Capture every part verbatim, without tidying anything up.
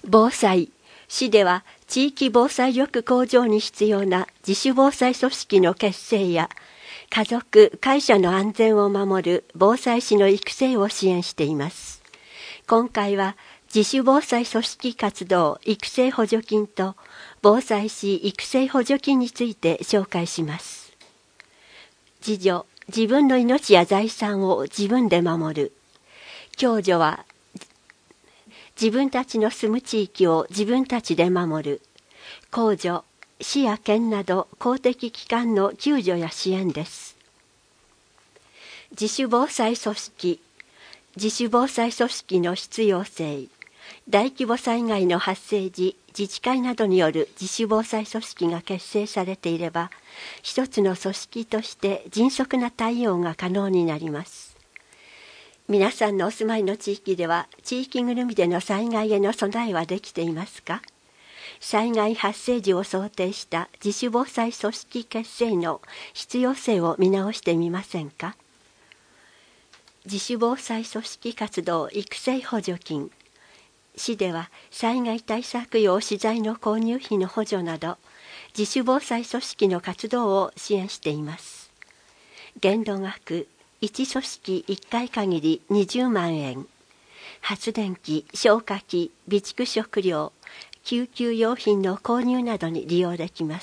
防災、市では地域防災力向上に必要な自主防災組織の結成や、家族・会社の安全を守る防災士の育成を支援しています。今回は自主防災組織活動育成補助金と防災士育成補助金について紹介します。自助、自分の命や財産を自分で守る。共助は自分たちの住む地域を自分たちで守る。公助、市や県など公的機関の救助や支援です。自主防災組織、自主防災組織の必要性。大規模災害の発生時、自治会などによる自主防災組織が結成されていれば、一つの組織として迅速な対応が可能になります。皆さんのお住まいの地域では、地域ぐるみでの災害への備えはできていますか？災害発生時を想定した自主防災組織結成の必要性を見直してみませんか？自主防災組織活動育成補助金。市では災害対策用資材の購入費の補助など、自主防災組織の活動を支援しています。限度額、いち組織いっかい限りにじゅうまんえん。発電機、消火器、備蓄食料、救急用品の購入などに利用できます。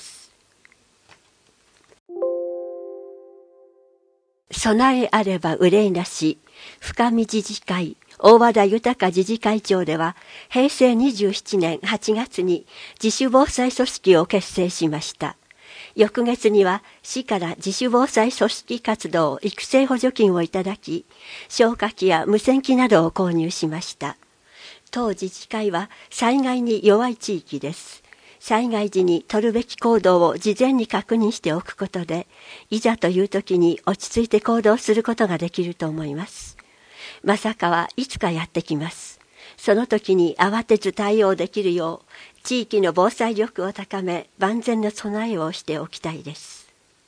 備えあれば憂いなし、深見自治会、大和田豊自治会長では、へいせいにじゅうななねんはちがつに自主防災組織を結成しました。翌月には市から自主防災組織活動育成補助金をいただき、消火器や無線機などを購入しました。当自治会は災害に弱い地域です。災害時に取るべき行動を事前に確認しておくことで、いざという時に落ち着いて行動することができると思います。まさかはいつかやってきます。その時に慌てず対応できるよう、地域の防災力を高め、万全な備えをしておきたいです。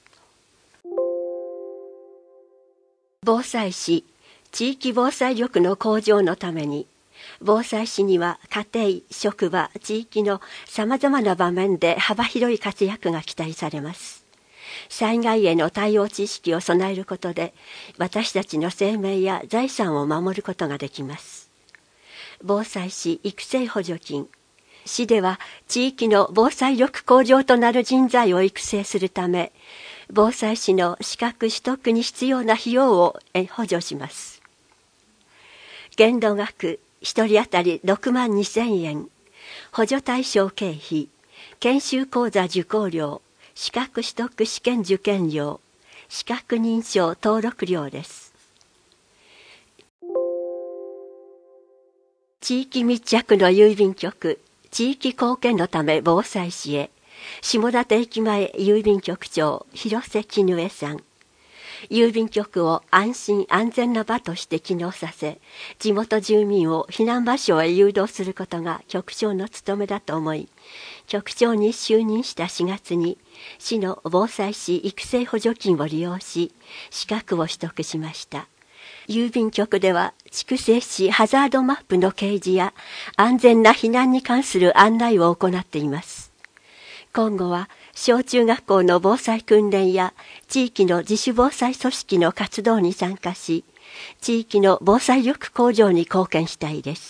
防災士、地域防災力の向上のために、防災士には家庭、職場、地域のさまざまな場面で幅広い活躍が期待されます。災害への対応知識を備えることで、私たちの生命や財産を守ることができます。防災士育成補助金。市では地域の防災力向上となる人材を育成するため、防災士の資格取得に必要な費用を補助します。限度額、ひとり当たりろくまんにせんえん。補助対象経費、研修講座受講料、資格取得試験受験料、資格認証登録料です。地域密着の郵便局、地域貢献のため防災士へ、下館駅前郵便局長、広瀬絹江さん。郵便局を安心安全な場として機能させ、地元住民を避難場所へ誘導することが局長の務めだと思い、局長に就任したしがつに市の防災士育成補助金を利用し、資格を取得しました。郵便局では筑西市ハザードマップの掲示や安全な避難に関する案内を行っています。今後は小中学校の防災訓練や地域の自主防災組織の活動に参加し、地域の防災力向上に貢献したいです。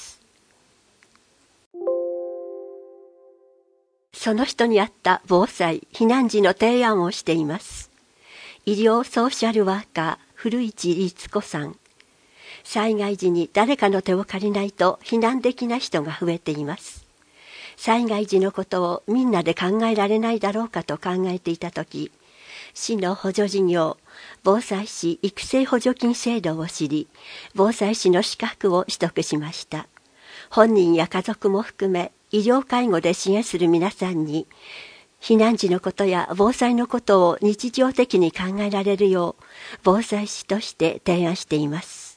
その人に合った防災・避難時の提案をしています。医療ソーシャルワーカー、古市律子さん。災害時に誰かの手を借りないと避難できない人が増えています。災害時のことをみんなで考えられないだろうかと考えていたとき、市の補助事業、防災士育成補助金制度を知り、防災士の資格を取得しました。本人や家族も含め、医療介護で支援する皆さんに、避難時のことや防災のことを日常的に考えられるよう、防災士として提案しています。